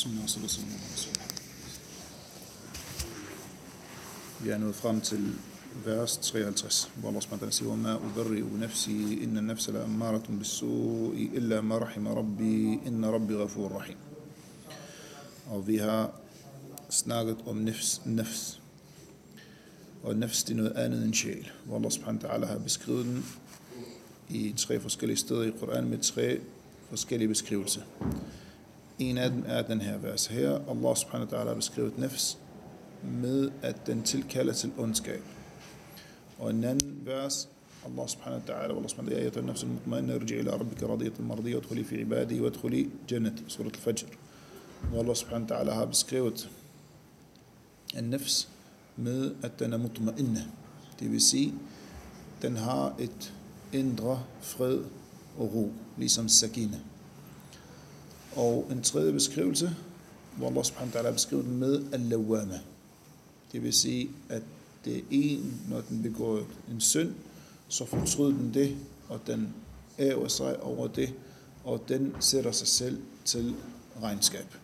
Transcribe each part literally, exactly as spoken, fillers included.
Vi er nået frem til vers treoghalvtreds, hvor Allah subhanahu wa ta'ala siger: "Wama ubarri'u nafsi, inna an-nafsa la'ammaratun bis-su'i illa ma rahima rabbi, inna rabbi ghafurur rahim." Og vi har snakket om nafs, nafs. Og nafs, det er noget andet end sjæl, hvor Allah subhanahu wa ta'ala har beskrevet den i tre forskellige steder i Koranen med tre forskellige beskrivelser. En af dem er den her vers her. Allah subhanahu wa ta'ala har beskrevet nafs med, at den tilkalder til ondskab. Og en anden vers, Allah subhanahu wa ta'ala, Allah subhanahu wa ta'ala, "Ya ayyuhan nafsul mutma'inna irji'i ila rabbika radiyatan mardiyatan wadkhuli fi ibadi wadkhuli jannati", surat al-Fajr. Og Allah subhanahu wa ta'ala har beskrevet en nafs med, at den er mutma'inna. Det vil sige, den har et indre fred og ro, ligesom sakina. Og en tredje beskrivelse, hvor Allah subhanahu wa ta'ala har beskrevet den med al-lawama. Det vil sige, at det er en, når den begår en synd, så fortryder den det, og den æver sig over det, og den sætter sig selv til regnskab.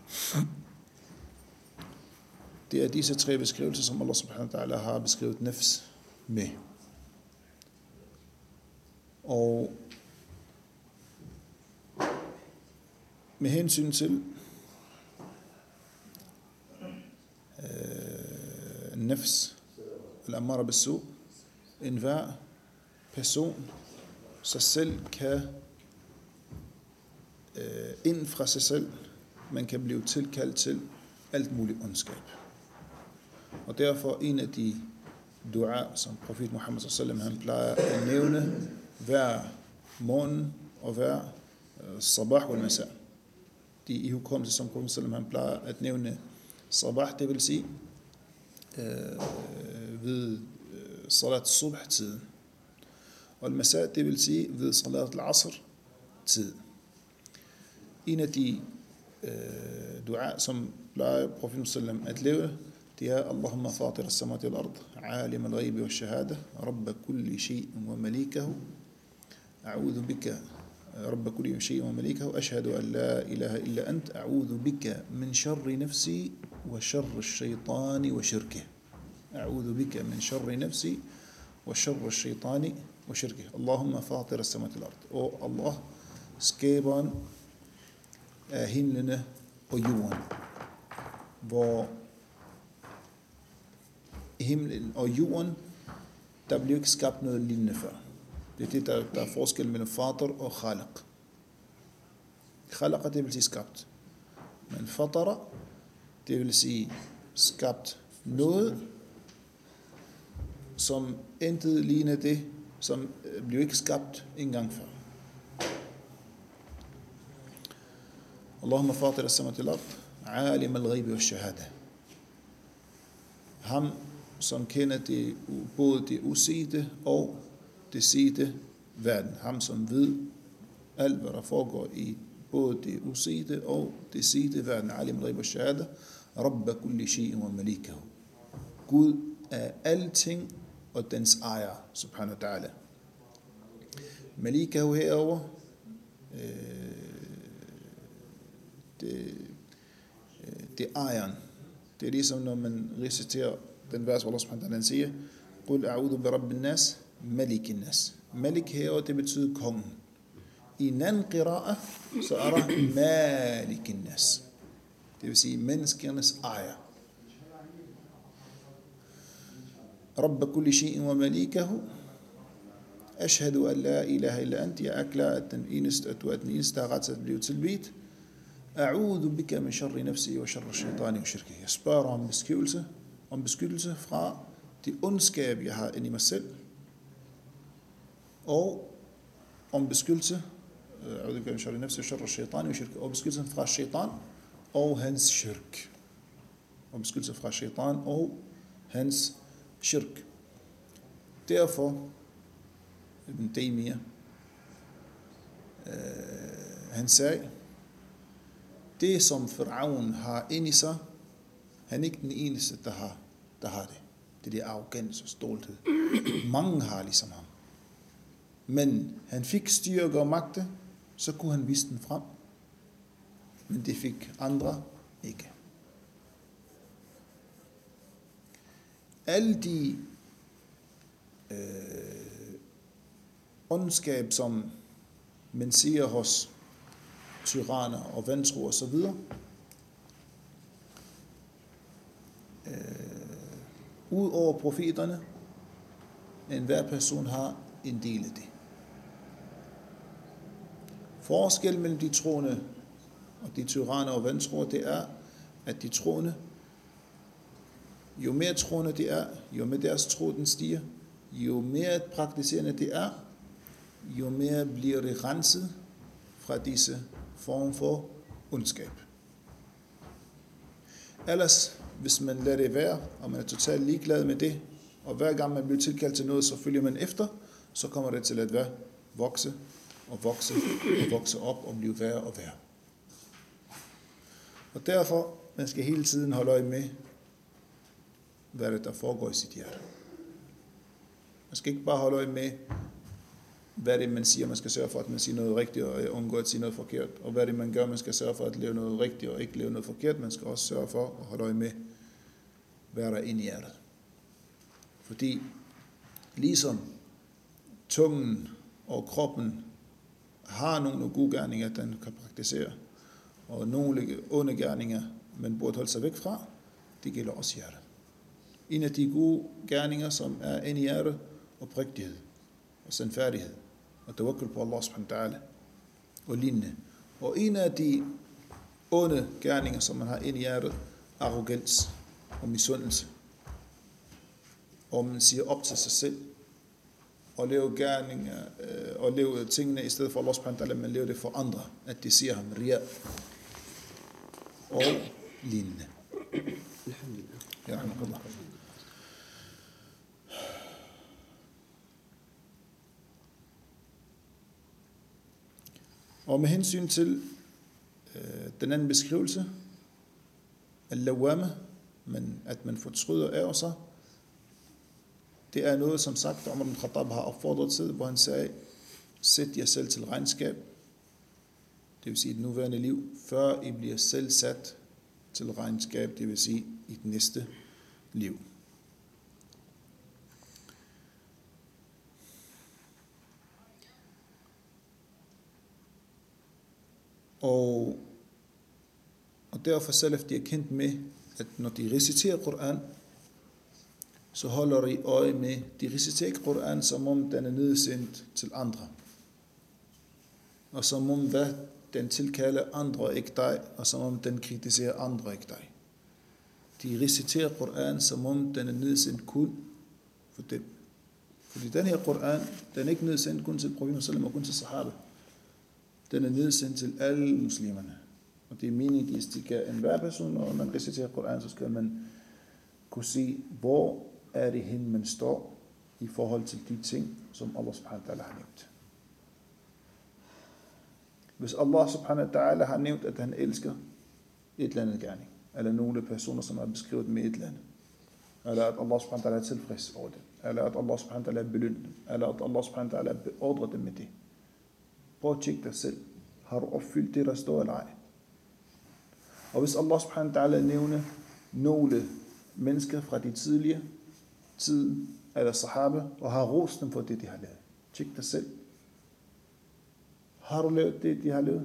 Det er disse tre beskrivelser, som Allah subhanahu wa ta'ala har beskrevet nafs med. Og med hensyn til øh, nafs, al-ammara bis-su', enhver person sig selv kan øh, inden fra sig selv, man kan blive tilkaldt til alt muligt ondskab. Og derfor en af de dua, som profet Muhammad sallallahu alaihi wasallam han plejer at nævne hver morgen og hver uh, sabah og masa. De i hukommelse, som profet sallallahu alaihi wasallam han plejer at nævne sabah, det vil sige øh, ved øh, salat subh-tiden. Og al-masa, det vil sige ved salat al-asr-tiden. En af de øh, dua, som plejer profet sallallahu alaihi wasallam at leve, det er: "Allahumma fatir as-samawati wal-ard, alim al-ghaybi wash-shahada, rabb kulli shay'in wa malikahu, a'udhu bika rabb kulli shay'in wa malikahu, ashhadu an la ilaha illa ant, a'udhu bika min sharri nafsi wa sharri ash-shaytani wa shirkihi. A'udhu bika min sharri nafsi wa sharri ash-shaytani wa shirkihi. Allahumma fatir as-samawati wal-ard." Og Allah, skaberen af himlene og jorden, hvor himlen og jorden, der bliver ikke skabt noget lignende før. Det er det, der, der er forskel mellem fatir og khalaq. Khalaqa, det vil sige skabt. Men fatara, det vil sige skabt noget, som intet ligner det, som bliver ikke skabt engang før. Allahumma fatir as-samawati wal-ard, alim al-ghaybi wash-shahada. Ham, som kender det, både det usete og det sete verden. Ham, som ved alt, hvad der foregår i både det usete og det sete verden. Alim al-ghaybi wash-shahada, rabb kulli shay'in wa malikahu. Gud er alting og dens ejer, subhanahu wa ta'ala. Malikahu herover, øh, det, det er ejeren. Det er ligesom, når man reciterer den vers, hvor Allah subhanahu wa ta'ala siger: "Qul a'udhu bi rabbin nas, malikin nas." Malik herover, det betyder kongen. I en anden qira'a, så er der malikin nas. Det vil sige menneskernes ejer. Rabb kulli shay'in wa malikahu, ashhadu an la ilaha illa ant, jeg erklærer, at den eneste, at du er den eneste, der er ret til at blive tilbedt. A'udhu bika min sharri nafsi wa sharri ash-shaytani wa shirkihi. Jeg spørger om beskyttelse, om beskyttelse fra det ondskab, jeg har inde i mig selv, og om beskyttelse, a'udhu bika min sharri nafsi wa sharri ash-shaytani wa shirkihi, og beskyttelse fra shaytan og hans shirk. Og beskyttelse fra shaytan og hans shirk. Derfor Ibn Taymiyyah, øh, han sagde, det som Firaun har inde i sig, han er ikke den eneste, der har, der har det. Det er det arrogans og stolthed. Mange har ligesom ham. Men han fik styrke og magte, så kunne han vise den frem. Men det fik andre ikke. Alle de øh, ondskab, som man siger hos tyranner og vantro og så videre, øh, ud over profeterne, enhver person har en del af det. Forskel mellem de troende og de tyranner og vantroer, det er, at de troende, jo mere troende de er, jo mere deres tro den stiger, jo mere praktiserende det er, jo mere bliver det renset fra disse form for ondskab. Ellers, hvis man lader det være, og man er totalt ligeglad med det, og hver gang man bliver tilkaldt til noget, så følger man efter, så kommer det til at være vokse og vokse og vokse op og blive værre og værre. Og derfor, man skal hele tiden holde øje med, hvad det der foregår i sit hjerte. Man skal ikke bare holde øje med, hvad det man siger, man skal sørge for, at man siger noget rigtigt og undgå at sige noget forkert. Og hvad det man gør, man skal sørge for at leve noget rigtigt og ikke leve noget forkert. Man skal også sørge for at holde øje med, hvad der er inde i hjertet. Fordi ligesom tungen og kroppen har nogle gode gerninger, den kan praktisere, og nogle onde gerninger, man burde holde sig væk fra, det gælder også hjertet. En af de gode gerninger, som er inde i hjertet, oprigtighed og sandfærdighed og tawakkul på Allah subhanahu wa ta'ala og lignende. Og en af de onde gerninger, som man har inde i hjertet, arroganz og misundelse. Og man siger op til sig selv og lave gerninger øh, og lave tingene i stedet for Allah subhanahu wa ta'ala, men lave det for andre, at de siger ham riya og lignende. Ja, og med hensyn til øh, den anden beskrivelse, al-lawama, men at man fortryder af sig, det er noget, som sagt, Umar ibn Khattab har opfordret til, hvor han sagde, sæt jer selv til regnskab, det vil sige det nuværende liv, før I bliver selv sat til regnskab, det vil sige i det næste liv. Og, og derfor salaf, de er kendt med, at når de reciterer Koran, så holder de øje med, de reciterer Koran, som om den er nedsendt til andre. Og som om hvad den tilkalder andre, ikke dig, og som om den kritiserer andre, ikke dig. De reciterer Koran, som om den er nedsendt kun for dem. Fordi den her Koran, den er ikke nedsendt kun til profeten sallam og kun til sahaba. Den er nedsendt til alle muslimerne. Og det er meningen, at de skal enhver person, og når man reciterer Koran, så skal man kunne se, hvor er det hen, man står i forhold til de ting, som Allah subhanahu wa ta'ala har nævnt. Hvis Allah subhanahu wa ta'ala har nævnt, at han elsker et eller andet gerning, eller nogle personer, som er beskrevet med et eller andet, eller at Allah subhanahu wa ta'ala er tilfreds over det, eller at Allah subhanahu wa ta'ala er belønnet dem, eller at Allah subhanahu wa ta'ala beordrer dem med det. Prøv at tjekke dig selv. Har du opfyldt det, der står eller ej? Og hvis Allah subhanahu wa ta'ala nævner nogle mennesker fra de tidligere tid, eller sahaba, og har rost dem for det, de har lavet. Tjek dig selv. Har du lavet det, de har lavet?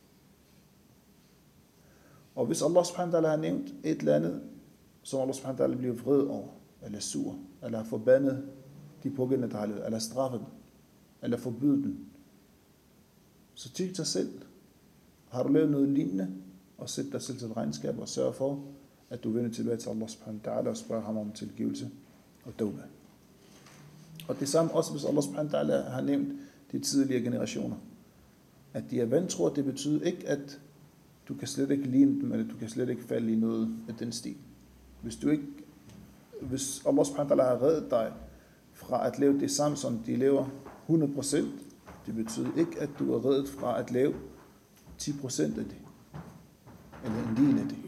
Og hvis Allah subhanahu wa ta'ala har nævnt et eller andet, som Allah subhanahu wa ta'ala bliver vred over, eller sur, eller har forbandet de pågældende, der har lavet, eller straffet dem, eller forbydet dem, så tjek dig selv. Har du lavet noget lignende, og sæt dig selv til regnskab, og sørg for, at du vender tilbage til Allah subhanahu wa ta'ala, og spørger ham om tilgivelse og tawbah. Og det samme også, hvis Allah subhanahu wa ta'ala har nævnt de tidligere generationer. At de er vantro, det betyder ikke, at du kan slet ikke ligne dem, eller du kan slet ikke falde i noget af den stil. Hvis du ikke, hvis Allah subhanahu wa ta'ala har reddet dig fra at lave det samme, som de lever hundrede procent, det betyder ikke, at du er reddet fra at lave ti procent af det, eller en del af det.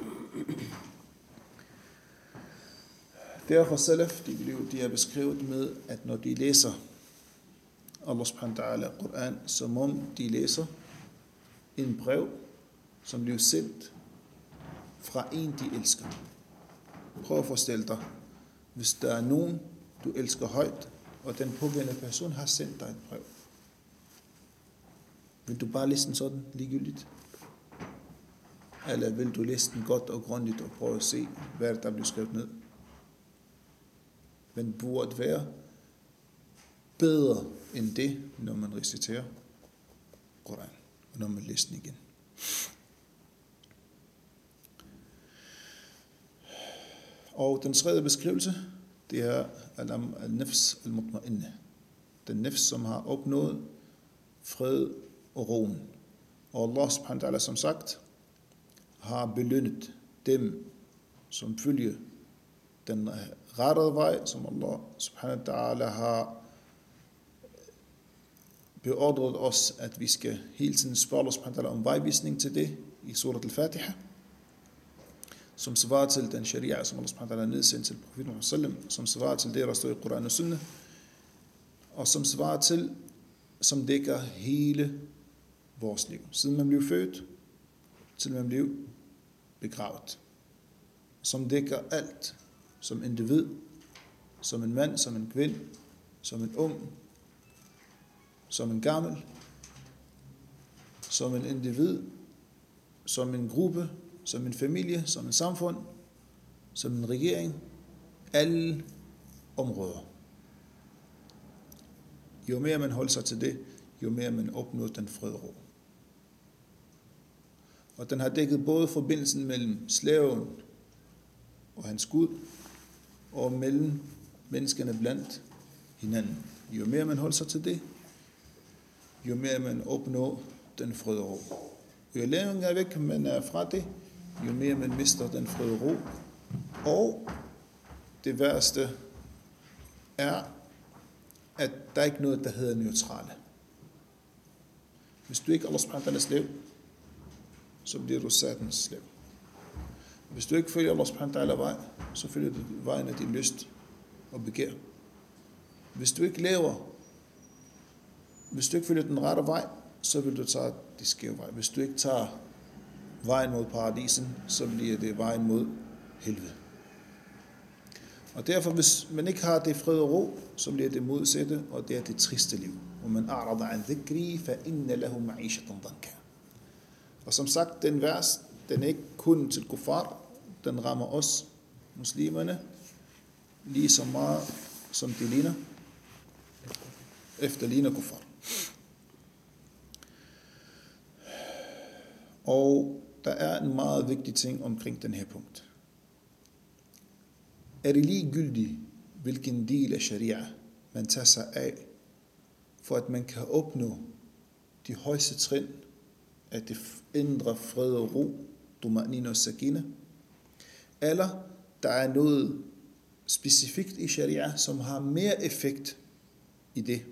Derfor salaf, de, de er beskrevet med, at når de læser Allah subhanahu wa ta'ala Koran, som om de læser en brev, som blev sendt fra en, de elsker. Prøv at forestille dig, hvis der er nogen, du elsker højt, og den pågældende person har sendt dig et brev. Vil du bare læse den sådan ligegyldigt? Eller vil du læse den godt og grundigt og prøve at se, hvad der bliver skrevet ned? Men burde være bedre end det, når man reciterer Koran, og når man læser den igen. Og den tredje beskrivelse, det er al-nafs al-mutma'inne. Den nafs, som har opnået fred og roen. Og Allah subhanahu wa ta'ala, som sagt, har belønnet dem, som følger den rettede vej, som Allah subhanahu wa ta'ala har beordret os, at vi skal hele tiden spørge Allah subhanahu wa ta'ala om vejvisning til det i surat al-Fatiha, som svarer til den sharia, som Allah subhanahu wa ta'ala nedsendt til profeten Muhammad sallam, som svarer til det, der står i Koran og Sunna, og som svarer til, som dækker hele vores liv. Siden man blev født, til man blev begravet. Som dækker alt, som individ, som en mand, som en kvinde, som en ung, som en gammel, som en individ, som en gruppe, som en familie, som en samfund, som en regering, alle områder. Jo mere man holder sig til det, jo mere man opnår den fred og ro. Og den har dækket både forbindelsen mellem slaven og hans Gud, og mellem menneskene blandt hinanden. Jo mere man holder sig til det, jo mere man opnår den fred og ro. Jo længere væk man er fra det, jo mere man mister den fred og ro. Og det værste er, at der er ikke noget, der hedder neutrale. Hvis du ikke er Allah subhanahu wa ta'ala slave, så bliver du satans slave. Hvis du ikke følger Allah subhanahu wa ta'ala vej, så følger du vejen af din lyst og begær. Hvis du ikke lever, hvis du ikke følger den rette vej, så vil du tage de skæve vej. Hvis du ikke tager vejen mod paradisen, så bliver det vejen mod helvede. Og derfor, hvis man ikke har det fred og ro, så bliver det modsatte, og det er det triste liv. Og man a'rada an dhikri, fa inna lahu ma'ishatan danka. Og som sagt, den vers, den er ikke kun til kuffar, den rammer os, muslimerne, lige så meget, som de ligner, efter ligner kuffar. Og der er en meget vigtig ting omkring den her punkt. Er det ligegyldigt, hvilken del af sharia man tager sig af, for at man kan opnå de højeste trin af det indre fred og ro, tuma'nina og sakina, eller der er noget specifikt i sharia, som har mere effekt i det.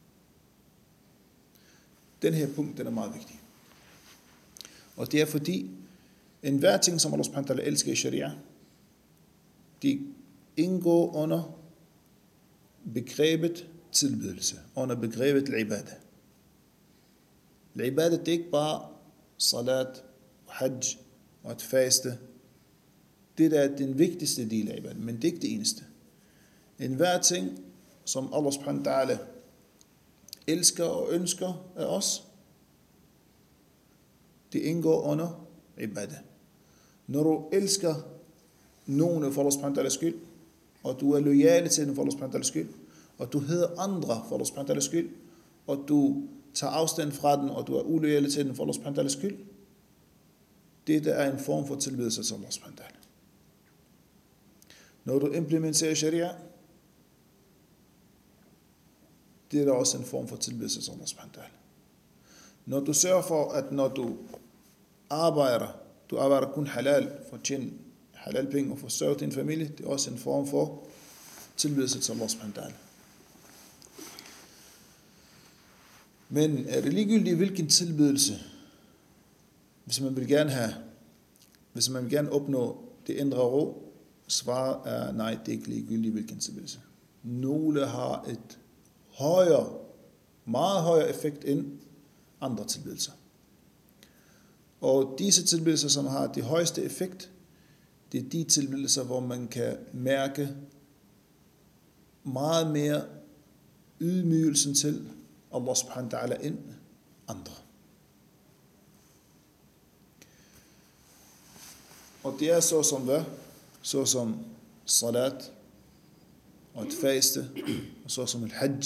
Den her punkt, den er meget vigtig. Og det er fordi, enhver ting, som Allah subhanahu wa ta'ala elsker i sharia, de indgår under begrebet tilbedelse, under begrebet al-ibadah. Al-ibadah, det er ikke bare salat, hajj og at faste. Det der er den vigtigste del af ibadah, men det er ikke det eneste. Enhver ting, som Allah subhanahu wa ta'ala elsker og ønsker af os, det indgår under ibadah. Når du elsker nogen for Allah subhanahu wa ta'ala skyld, og du er lojal til den for Allah subhanahu wa ta'ala skyld, og du hedder andre for Allah subhanahu wa ta'ala skyld, og du tager afstand fra den, og du er ulojal til den for Allah subhanahu wa ta'ala skyld, det der er en form for tilbedelse til Allah subhanahu wa ta'ala. Når du implementerer sharia, det er der også en form for tilbedelse til Allah subhanahu wa ta'ala. Når du sørger for, at når du arbejder, du arbejder kun halal for at tjene halal penge og forsørge din familie, det er også en form for tilbedelse til Allah subhanahu wa ta'ala. Men er det ligegyldigt, hvilken tilbedelse, hvis man vil gerne have, hvis man vil gerne opnå det indre ro, svaret er nej, det er ikke ligegyldigt, hvilken tilbedelse. Nogle har et højere, meget højere effekt end andre tilbedelser. Og disse tilbedelser, som har det højeste effekt, det er de tilbedelser, hvor man kan mærke meget mere ydmygelsen til Allah subhanahu wa ta'ala end andre. Og det er så som hvad? Så som salat, og et faste, og så som et hajj,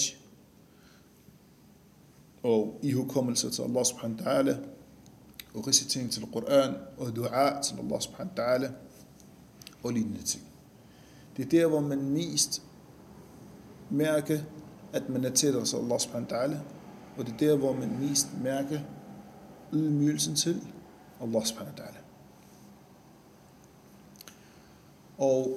og ihukommelse til Allah subhanahu wa ta'ala, og recitering til Koran, og dua til Allah subhanahu wa ta'ala, og lignende ting. Det er der, hvor man mest mærker, at man er tættere til Allah subhanahu wa ta'ala, og det er der, hvor man mest mærker ydmygelsen til Allah subhanahu wa ta'ala. Og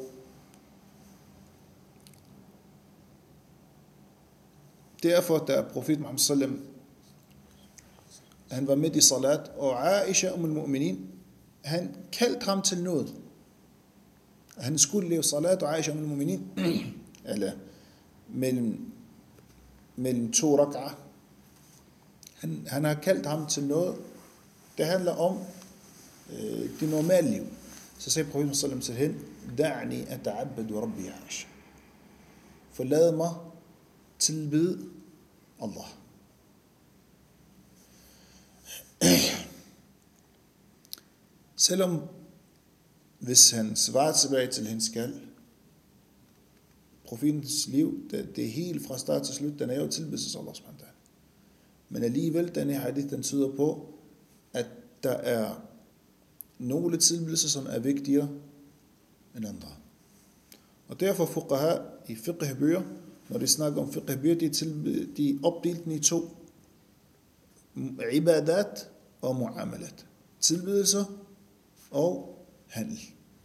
derfor, da profet Muhammad sallam, han var midt i salat, og Aisha um al-mu'minin, han kaldte ham til noget. Han skulle leve salat, og Aisha um al-mu'minin, eller mellem, mellem to rak'ah. Han, han har kaldt ham til noget, det handler om øh, det normale liv. Så sagde profet sallam til hende, da'ni ata'abbadu rabbi Aisha. Forlad mig tilbede Allah. Selvom hvis han svarer tilbage til hendes kald, profetens liv, det, det er helt fra start til slut, den er jo tilbedelse til Allah subhanahu wa ta'ala. Men alligevel, denne hadith, den tyder på, at der er nogle tilbedelser, som er vigtigere end andre. Og derfor fuqaha i fiqh-bøger, når de snakker om fiqh-bøger, de, tilbe- de opdelt den i to. Ibadat og muamalat. Tilbedelser og handel.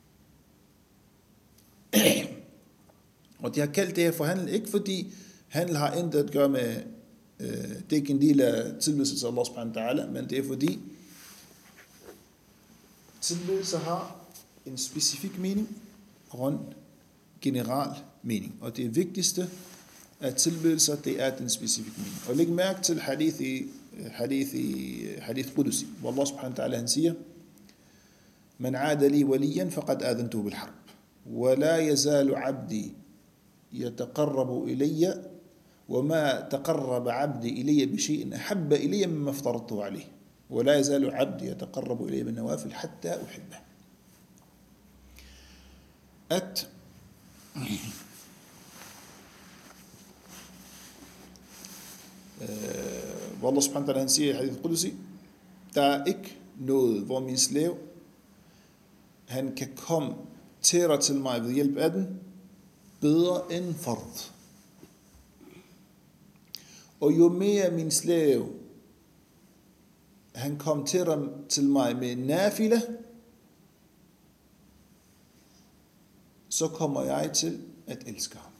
Og de har kaldt det her for handel, ikke fordi handel har intet at gøre med, øh, det er ikke en del af tilbedelse til Allah subhanahu wa ta'ala, men det er fordi tilbedelse har en specifik mening og en general mening. Og det vigtigste af tilbedelser, det er den specifikke mening. Og læg mærke til hadith i hadith i hadith Qudusi, hvor Allah subhanahu wa ta'ala han siger, man aada li waliyan faqad adantuhu bil harb, wa la yazalu abdi yataqarrabu ilayya, wa ma taqarraba abdi ilayya bi shay'in ahabba ilayya mimma aftaradtuhu alayhi, wa la yazalu abdi yataqarrabu ilayya bin nawafil hatta uhibba. At hvor Allah subhanahu wa ta'ala han siger i hadith Qudusi, der er ikke noget, hvor min slave, han kan komme tættere til mig ved hjælp af den, bedre end fard. Og jo mere min slave, han kom tættere til mig med nafila, så kommer jeg til at elske ham.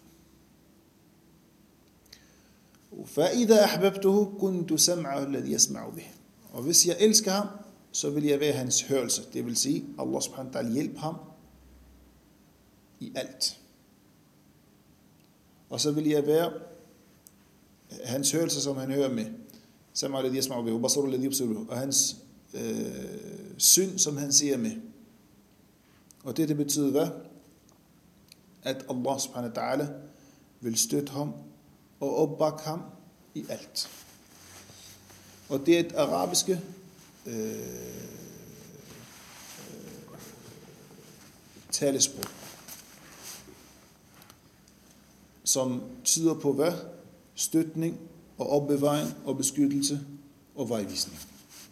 فَإِذَا أَحْبَبْتُهُ كُنْتُ سَمْعَهُ الَّذِي يَسْمَعُ بِهِ. Og hvis jeg elsker ham, så vil jeg være hans hørelse. Det vil sige, Allah subhanahu wa ta'ala hjælper ham i alt. Og så vil jeg være hans hørelse, som han hører med. سَمْعَهُ الَّذِي يَسْمَعُ بِهِ وَبَصَرُهُ الَّذِي يُبْصِرُ بِهِ. Og hans øh, syn, som han ser med. Og det, det betyder hvad? At Allah subhanahu wa ta'ala vil støtte ham og opbakke ham i alt. Og det er et arabiske øh, øh, talesprog, som tyder på hvad? Støtning og opbevaring og beskyttelse og vejvisning.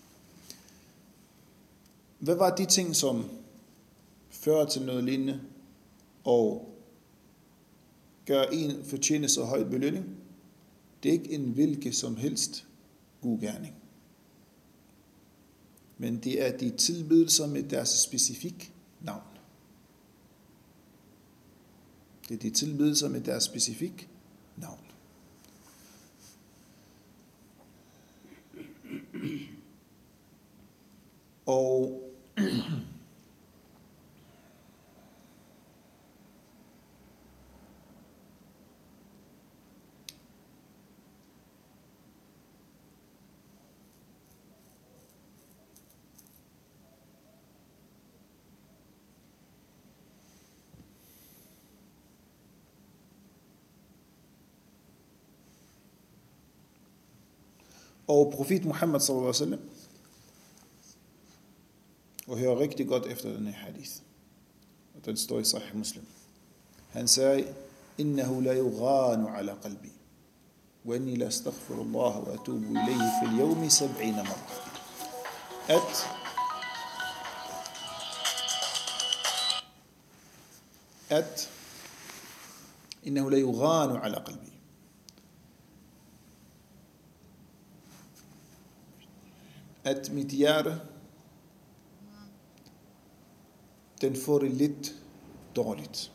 Hvad var de ting, som fører til noget lignende og gør en fortjene så høj belønning? Det er ikke en hvilken som helst god gerning. Men det er de tilbedelser med deres specifik navn. Det er de tilbedelser med deres specifik navn. Og Og profet Muhammad sallallahu alaihi wasallam, og hør rigtig godt efter denne hadith, og den står i Sahih Muslim. Han sagde, innahu la yughanu ala qalbi, wa inni la astaghfirullah wa atubu ilayhi fil yawmi sab'ina marra. At at innahu la yughanu ala qalbi. At mit hjerte, den får det lidt dårligt.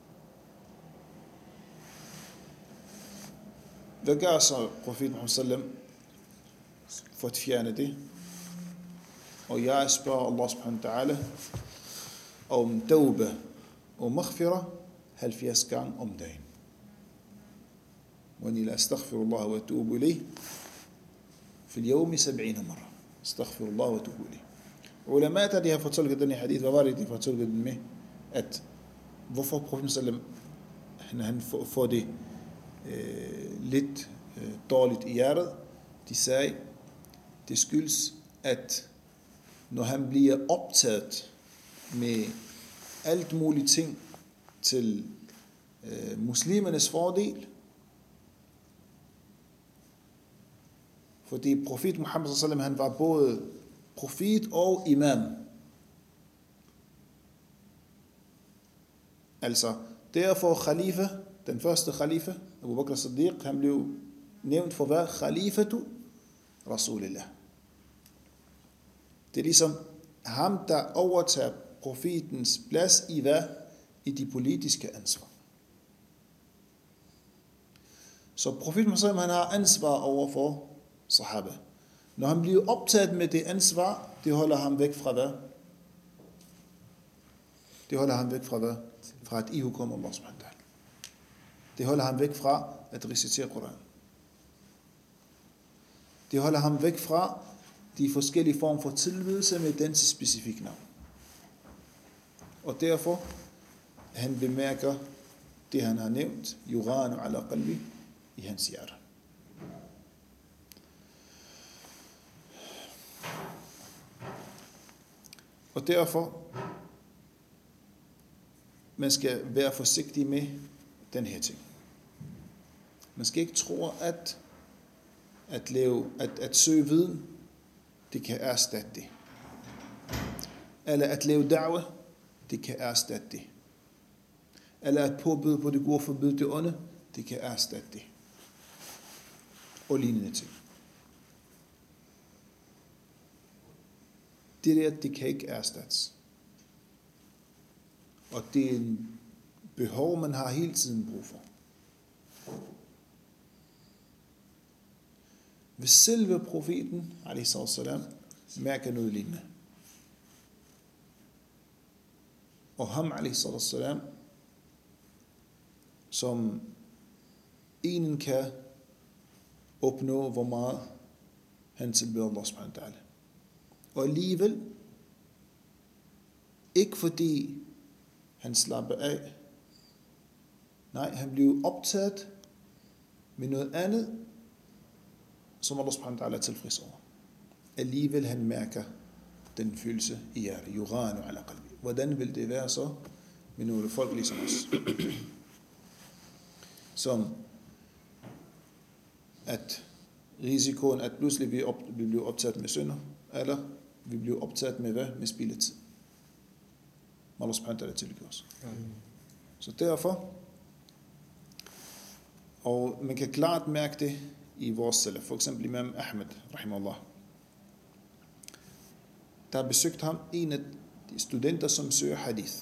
Hvad gør så profet Muhammad sallam for at fjerne det? Og jeg spørger Allah subhanahu wa ta'ala om tawbah og maghfirah halvfjerds gange om dagen. وإني لا أستغفر الله وأتوب إليه في اليوم سبعين مرة. استغفر الله وأتوب إليه. Ulamaet de har fortolket denne hadith, hvad var det, de fortolket den med? At hvorfor profeten sallam han, han får det øh, lidt øh, dårligt i hjertet. De sagde, det skyldes, at når han bliver optaget med alt muligt ting til øh, muslimernes fordel, fordi profet Muhammad sallam han var både profet og imam. Altså, derfor khalifa, den første khalifa, Abu Bakr Siddiq, han blev nævnt for hvad? Khalifatu Rasulillah. Det er ligesom ham, der overtager profetens plads i hvad? I de politiske ansvar. Så profeten Muhammad han har ansvar over for sahaba. Når han bliver optaget med det ansvar, det holder ham væk fra hvad? Det holder ham væk fra hvad? Fra at ihukomme Allah subhanahu wa ta'ala. Det holder ham væk fra at recitere Koran. Det holder ham væk fra de forskellige former for tilbedelse med dens specifik navn. Og derfor, han bemærker det, han har nævnt, yughanu ala qalbi, i hans hjerte. Og derfor, man skal være forsigtig med den her ting. Man skal ikke tro, at at, lave, at, at søge viden, det kan erstatte det. Eller at lave da'wah, det kan erstatte det. Eller at påbyde på det gode og forbyde det onde, det kan erstatte det. Og lignende ting. Det der, det kan ikke erstattes. Og det er en behov, man har hele tiden brug for. Hvis selve profeten, alaihi salam, mærker noget lignende. Og ham, alaihi salam, som enen kan opnå, hvor meget han tilbeder Allah subhanahu wa ta'ala. Og alligevel, ikke fordi han slapper af, nej, han bliver optaget med noget andet, som Allah subhanahu wa ta'ala er tilfreds over. Alligevel han mærker den følelse i hjertet. Yughanu ala qalbi. Hvordan vil det være så med nogle folk ligesom os? Som at risikoen, at pludselig vi, op, vi bliver optaget med synder, eller vi bliver optaget med hvad? Med spilletid. Allah subhanahu wa ta'ala tilgiver os. Så derfor, og man kan klart mærke det i vores salaf. For eksempel Imam Ahmed, rahimahullah. Der har besøgt ham en af de studenter, som søger hadith.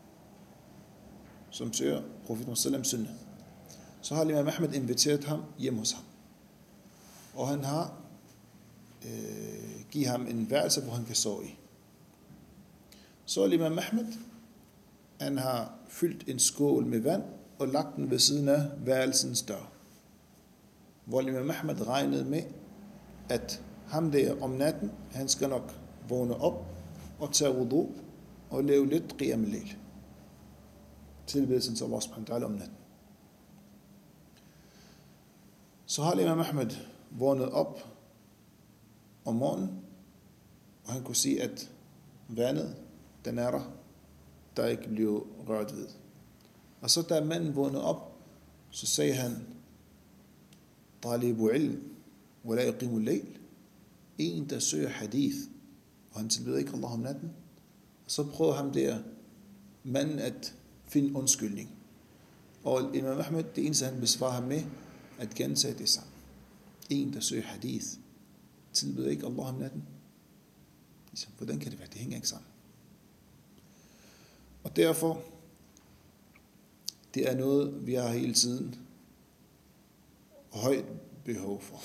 Som søger profeten sallam sunnah. Så har Imam Ahmed inviteret ham hjem hos ham. Og han har øh, givet ham en værelse, hvor han kan sove i. Så Imam Ahmed, han har fyldt en skål med vand og lagt den ved siden af værelsens dør. Hvor Imam Ahmed regnede med, at ham der om natten, han skal nok vågne op og tage wudu og lave lidt qiyam al-layl. Tilbedelsen til Allah subhanahu wa ta'ala om natten. Så har Imam Ahmed vågnet op om morgenen, og han kunne se, at vandet, den er der, der ikke blev rørt ved. Og så da manden vågnede op, så sagde han, Talibu ilm, wala yuqimu al-layl. En, der søger hadith, og han tilbeder ikke Allah om natten. Og så prøver ham der manden at finde undskyldning. Og Imam Ahmed, det eneste han besvarer ham med, at gentage det sammen. En, der søger hadith, tilbeder ikke Allah om natten. Hvordan kan det være? Det hænger ikke sammen. Og derfor, det er noget, vi har hele tiden højt behov for.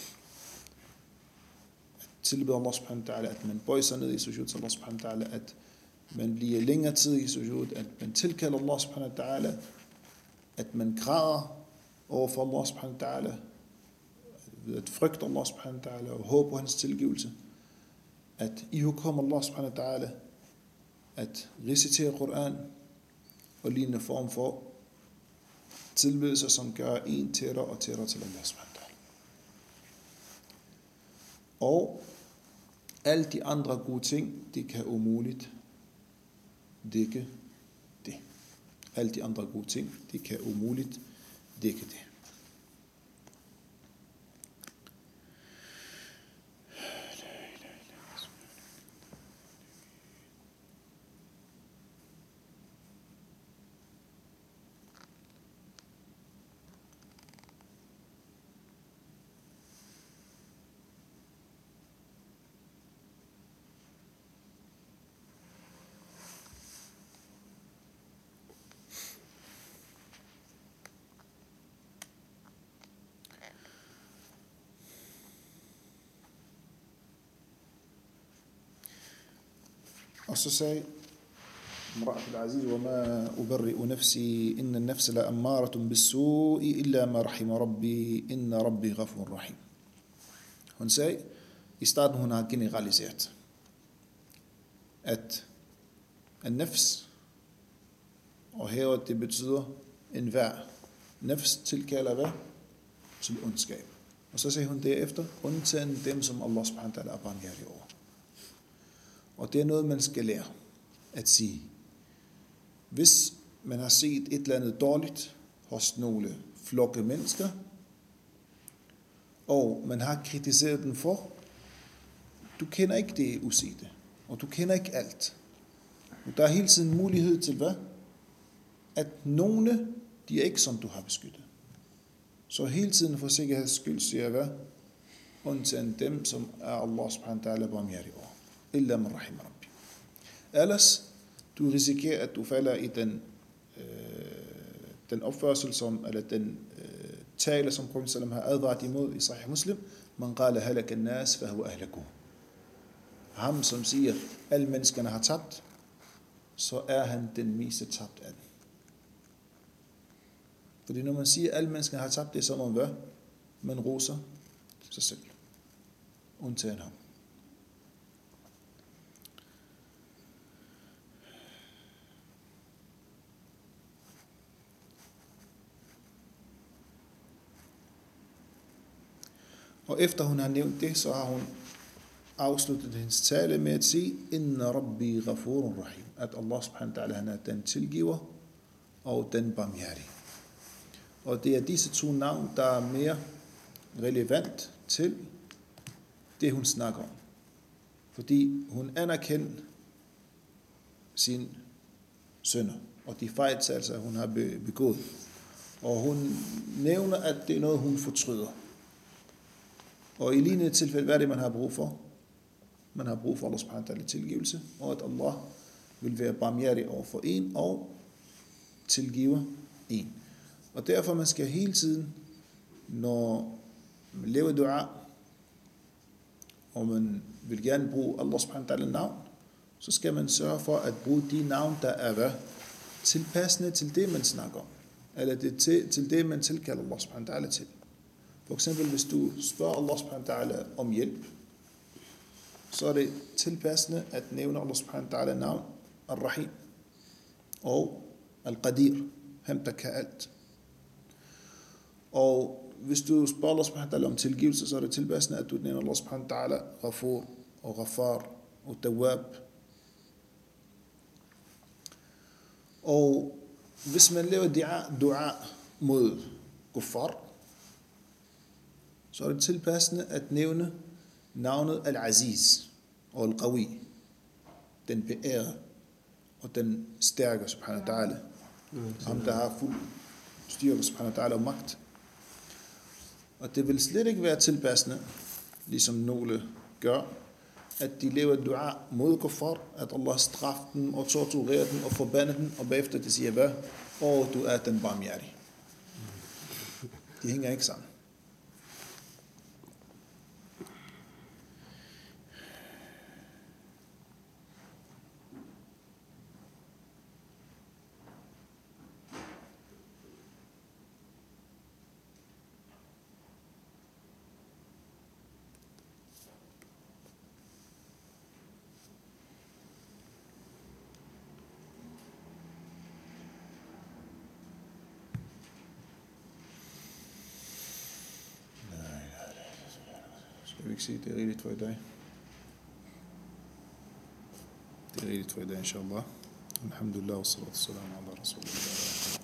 At tilbede Allah subhanahu wa ta'ala, at man bøjer sig ned i sujud til Allah subhanahu wa ta'ala, at man bliver længere tid i sujud, at man tilkalder Allah subhanahu wa ta'ala, at man græder over for Allah subhanahu wa ta'ala, at frygte Allah subhanahu wa ta'ala og håbe på hans tilgivelse, at ihugkomme Allah subhanahu wa ta'ala, at recitere Koran og lignende form for tilbedelser, som gør en tættere og tættere til Allah subhanahu wa ta'ala. Og alle de andre gode ting, det kan umuligt dække det. Alle de andre gode ting, det kan umuligt dække det. Og så sagde Imra'at al-Aziz, وَمَا أُبَرِّئُ نَفْسِي إِنَّ النَّفْسَ لَأَمَّارَةٌ بِالسُّوءِ إِلَّا مَا رَحِمَ رَبِّي إِنَّ رَبِّي غَفُورٌ رَحِيمٌ. Hun sagde, i starten hun har generaliseret, at an-nafs, og her det betyder enhver, nafs tilkalder hvad? Til ondskab. Og så sagde hun derefter, undtagen dem, som Allah subhanahu wa ta'ala er barmhjertig over. Og det er noget, man skal lære at sige. Hvis man har set et eller andet dårligt hos nogle flokke mennesker, og man har kritiseret den for, du kender ikke det usete, og du kender ikke alt. Og der er hele tiden mulighed til hvad? At nogle, de er ikke som du har beskyttet. Så hele tiden for sikkerheds skyld siger hvad? Undtagen dem, som er Allah subhanahu wa ta'ala barmhjertig over. Illa man rahim rabbi. Ellers, du risikerer, at du falder i den, øh, den opførsel, som, eller den øh, tale, som Profeten sallam har advaret imod i Sahih Muslim. Man qala halak an-nas, fa huwa ahlaku. Ham, som siger, alle menneskerne har tabt, så er han den mest tabt af dem. Fordi når man siger, at alle mennesker har tabt, det er som om hvad? Man roser sig selv. Undtagen ham. Og efter hun har nævnt det, så har hun afsluttet hendes tale med at sige, Inna Rabbi ghafurun rahim. At Allah subhanahu wa ta'ala, han er den tilgiver og den barmhjertige. Og det er disse to navn, der er mere relevant til det, hun snakker om. Fordi hun anerkender sin synder og de fejltagelser, hun har begået. Og hun nævner, at det er noget, hun fortryder. Og i lignende tilfælde, hvad er det, man har brug for? Man har brug for Allah subhanahu wa ta'ala tilgivelse, og at Allah vil være barmhjertig over for en og tilgiver en. Og derfor man skal hele tiden, når man laver dua, og man vil gerne bruge Allah subhanahu wa ta'ala navn, så skal man sørge for at bruge de navn, der er hvad? Tilpassende til det, man snakker om. Eller det til, til det, man tilkalder Allah subhanahu wa ta'ala til. For eksempel, hvis du spørger Allah subhanahu wa ta'ala om hjælp, så er det tilpassende at nævne Allah subhanahu wa ta'ala navn, Al-Rahim, og Al-Qadir, ham der kan alt. Og hvis du spørger Allah subhanahu wa ta'ala om tilgivelse, så er det tilpassende, at du nævner Allah subhanahu wa ta'ala Ghafur og Ghafar og Tawwab. Og hvis man laver dua, dua mod kuffar, så er det tilpassende at nævne navnet Al-Aziz og Al-Qawi, den beærede og den stærke subhanahu wa ta'ala, ham der har fuld styrke subhanahu wa ta'ala og magt. Og det vil slet ikke være tilpassende, ligesom nogle gør, at de laver dua mod kuffar, at Allah straffer dem og torturerer dem og forbander dem, og bagefter de siger, hvad? Åh, du er den barmhjertige. De hænger ikke sammen. Skal vi ikke sige, det er rigeligt for i dag? Det er rigeligt for i dag, inshallah. Alhamdulillah, wa salatu wa salam ala rasulillah.